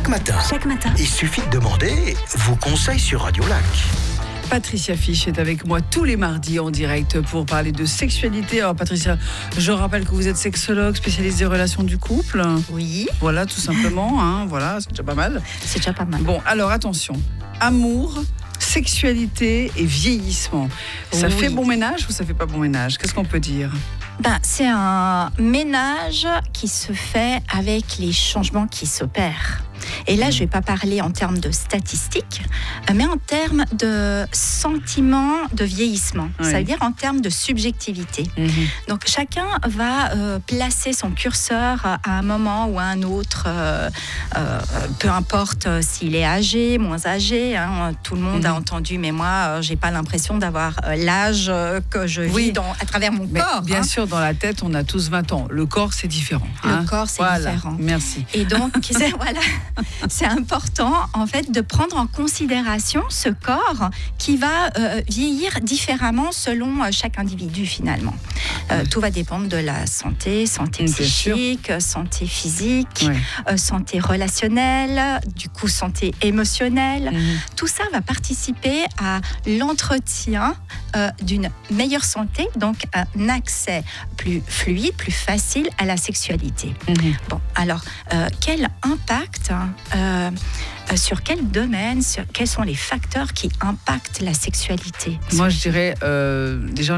Chaque matin, il suffit de demander vos conseils sur Radio Lac. Patricia Fiche est avec moi tous les mardis en direct pour parler de sexualité. Alors Patricia, je rappelle que vous êtes sexologue spécialiste des relations du couple. Oui. Voilà, tout simplement. Voilà, c'est déjà pas mal. C'est déjà pas mal. Bon, alors attention. Amour, sexualité et vieillissement. Ça fait bon ménage ou ça fait pas bon ménage? Qu'est-ce qu'on peut dire? C'est un ménage qui se fait avec les changements qui s'opèrent. Et là, je ne vais pas parler en termes de statistiques, mais en termes de sentiment de vieillissement, ça veut dire en termes de subjectivité. Donc, chacun va placer son curseur à un moment ou à un autre, peu importe s'il est âgé, moins âgé. Tout le monde a entendu, mais moi, je n'ai pas l'impression d'avoir l'âge que je vis à travers mon corps. Bien sûr, dans la tête, on a tous 20 ans. Le corps, c'est différent. Le corps, c'est différent. Merci. Et donc, c'est important, en fait, de prendre en considération ce corps qui va vieillir différemment selon chaque individu, finalement. Tout va dépendre de la santé psychique, santé physique, santé relationnelle, du coup, santé émotionnelle. Tout ça va participer à l'entretien d'une meilleure santé, donc un accès plus fluide, plus facile à la sexualité. Bon, alors, quel impact sur quel domaine, quels sont les facteurs qui impactent la sexualité? Moi, je dirais déjà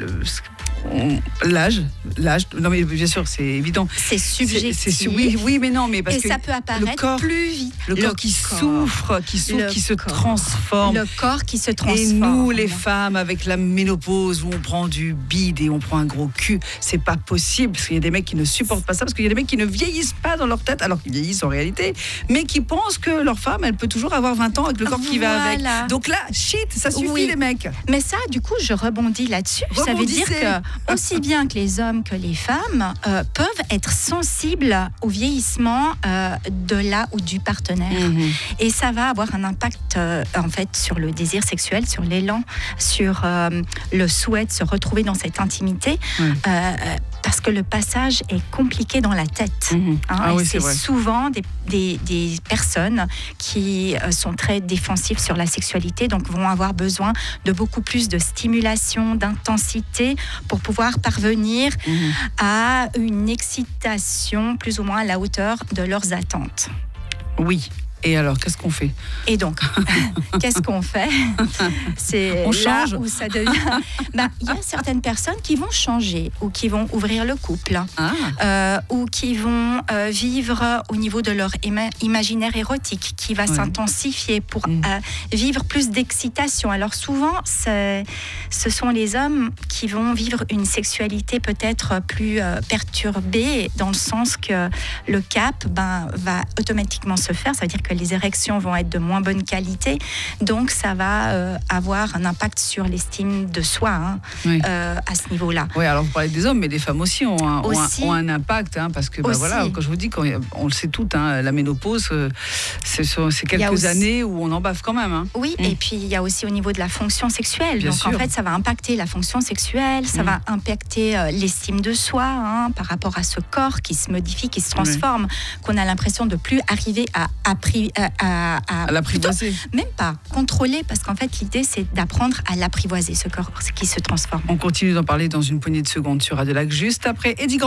l'âge. Non, mais bien sûr, c'est évident. C'est subjectif. Oui, mais non, mais parce que ça peut apparaître plus vite. Le corps qui souffre, qui se transforme. Le corps qui se transforme. Et nous, les femmes, avec la ménopause, où on prend du bide et on prend un gros cul, c'est pas possible, parce qu'il y a des mecs qui ne supportent pas ça, parce qu'il y a des mecs qui ne vieillissent pas dans leur tête, alors qu'ils vieillissent en réalité, mais qui pensent que leur femme, elle peut toujours avoir 20 ans avec le corps qui va avec. Donc là, ça suffit les mecs. Mais ça, du coup, je rebondis là-dessus. Ça veut dire que aussi bien que les hommes que les femmes peuvent être sensibles au vieillissement de la ou du partenaire. Et ça va avoir un impact en fait sur le désir sexuel, sur l'élan, sur le souhait de se retrouver dans cette intimité. Parce que le passage est compliqué dans la tête. C'est souvent des personnes qui sont très défensives sur la sexualité, donc vont avoir besoin de beaucoup plus de stimulation, d'intensité pour pouvoir parvenir à une excitation plus ou moins à la hauteur de leurs attentes. Oui. Et alors, qu'est-ce qu'on fait? Et donc, qu'est-ce qu'on fait? C'est on change. Là où ça devient... Il y a certaines personnes qui vont changer ou qui vont ouvrir le couple ou qui vont vivre au niveau de leur imaginaire érotique qui va s'intensifier pour vivre plus d'excitation. Alors souvent, ce sont les hommes qui vont vivre une sexualité peut-être plus perturbée dans le sens que le cap va automatiquement se faire. Ça veut dire que les érections vont être de moins bonne qualité, donc ça va avoir un impact sur l'estime de soi à ce niveau-là. Oui, alors vous parlez des hommes, mais les femmes aussi ont un impact, parce que quand je vous dis, on le sait toutes, la ménopause, c'est quelques années où on en baffe quand même. Oui, et puis il y a aussi au niveau de la fonction sexuelle. Bien sûr. En fait, ça va impacter la fonction sexuelle, ça va impacter l'estime de soi par rapport à ce corps qui se modifie, qui se transforme, qu'on a l'impression de plus arriver à l'apprivoiser. Même pas contrôler, parce qu'en fait l'idée c'est d'apprendre à l'apprivoiser, ce corps qui se transforme. On continue d'en parler dans une poignée de secondes sur Radio Lac, juste après Eddie